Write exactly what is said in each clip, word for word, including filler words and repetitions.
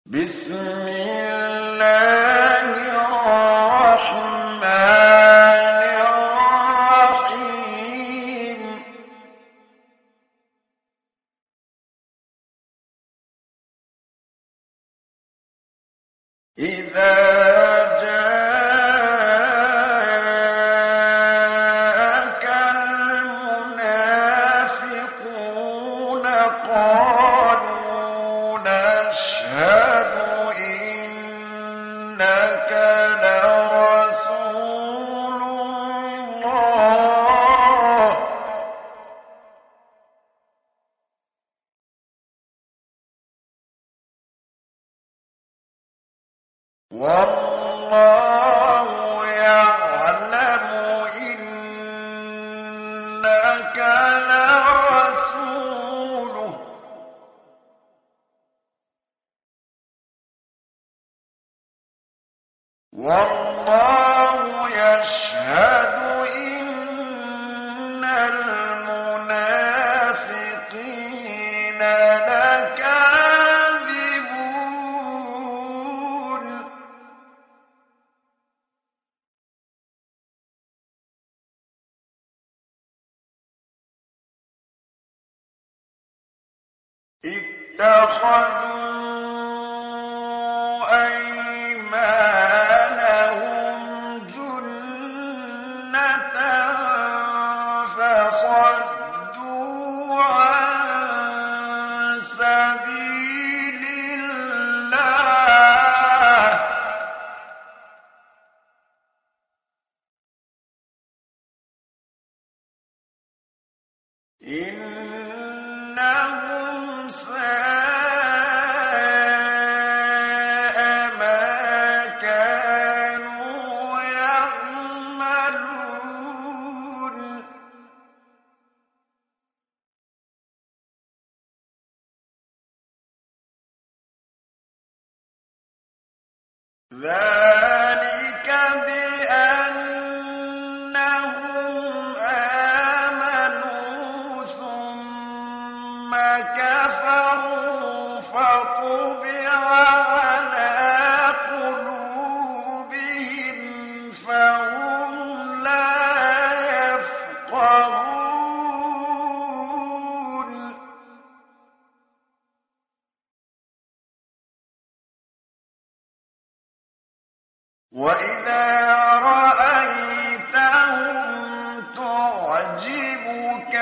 بسم الله الرحمن الرحيم إذا جاءك المنافقون قالوا نشهد إنك لرسول الله والله يعلم إنك لرسوله والله يشهد إن المنافقين لكاذبون اتخذوا أيمانهم جنة فصدوا عن سبيل الله إنهم ساء ما كانوا يعملون ذلك بأنهم آمنوا ثم كفروا فطبع على قلوبهم فهم لا يفقهون وإذا رأيتهم تعجبك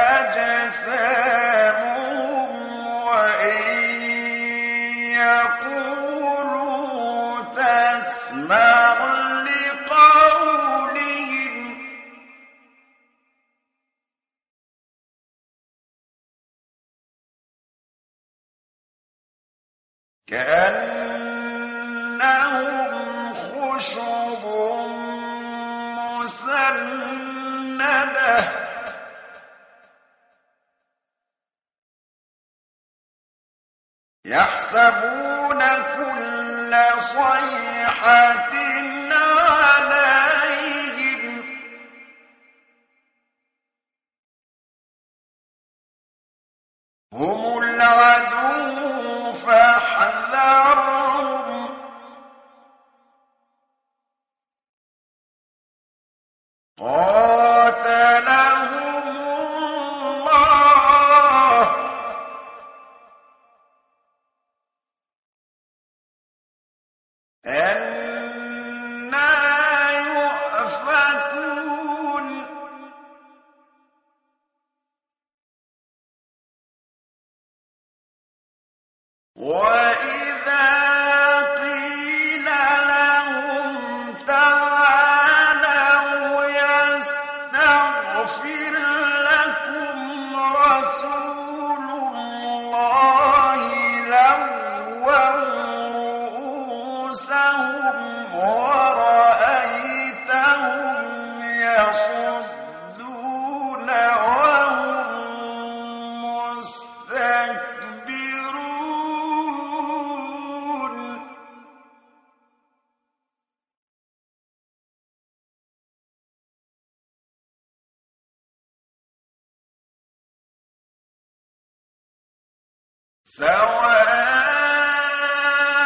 أجسامهم وإن يقولوا تسمع لقولهم كأنهم خشب مسندة يحسبون كل صيحة عليهم هم العدو فاحذرهم قاتلهم الله أنى يؤفكون وإذا قيل لهم تعالوا يستغفر لكم رسول الله لووا رؤوسهم ورأيتهم يصدون وهم مستكبرون سواء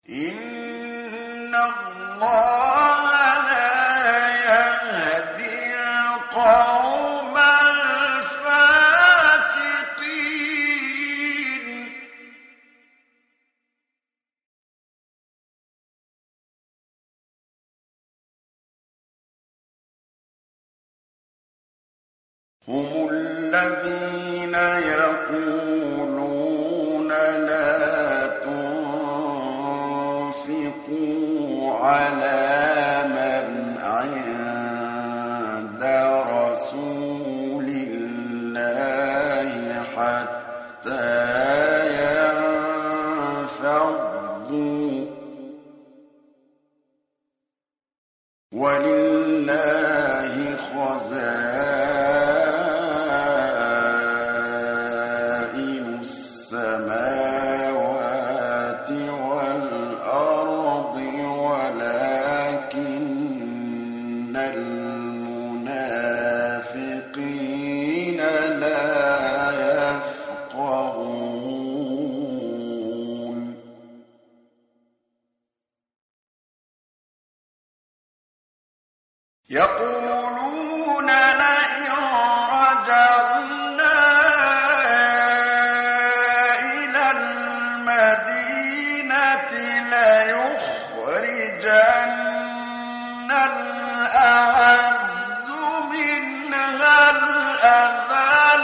إن الله لا يهدي القوم الفاسقين هم الذين يقولون لا تنفقوا على من عند رسول الله حتى ينفضوا ولله خزائن السماوات والأرض ولكن المنافقين لا يفقهون يقولون لئن رجعنا إلى المدينة ليخرجن الأعز منها الأذل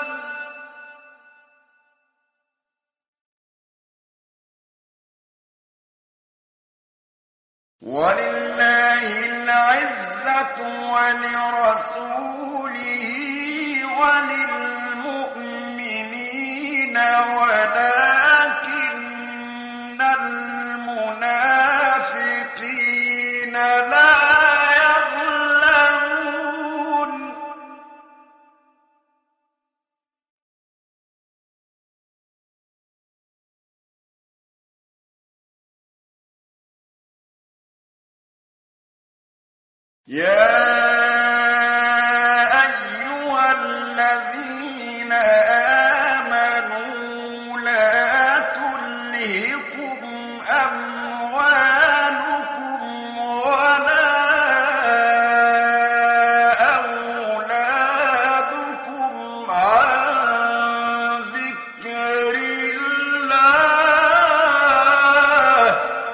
ولله العزة ولرسوله وللمؤمنين ولكن المنافقين لا يعلمون يا أيها الذين آمنوا لا تلهكم أموالكم ولا أولادكم عن ذكر الله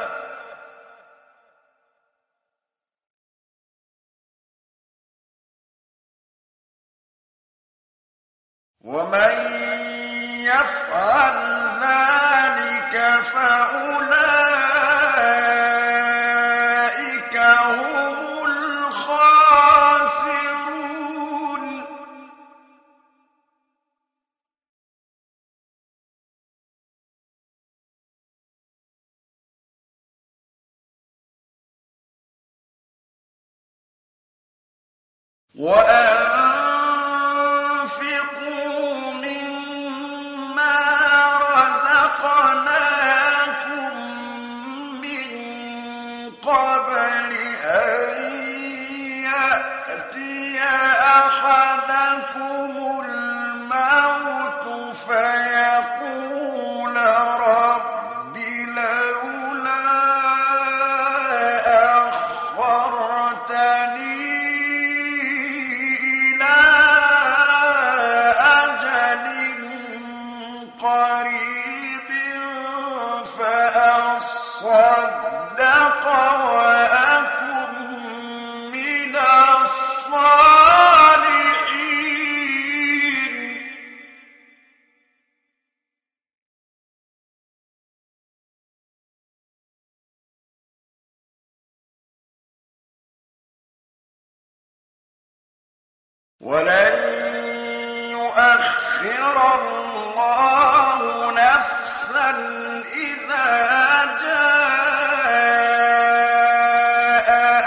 ومن يفعل ذلك فأولئك هم الخاسرون وأنفقوا مما رزقناكم من قبل أن يأتي أحدكم الموت فيقول رب لولا أخرتني إلى أجل قريب فأصدق وأكن من الصالحين ولن يؤخر الله نفسا إذا جاء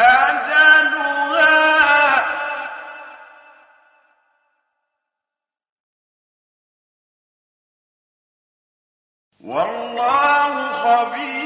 أجلها والله خبير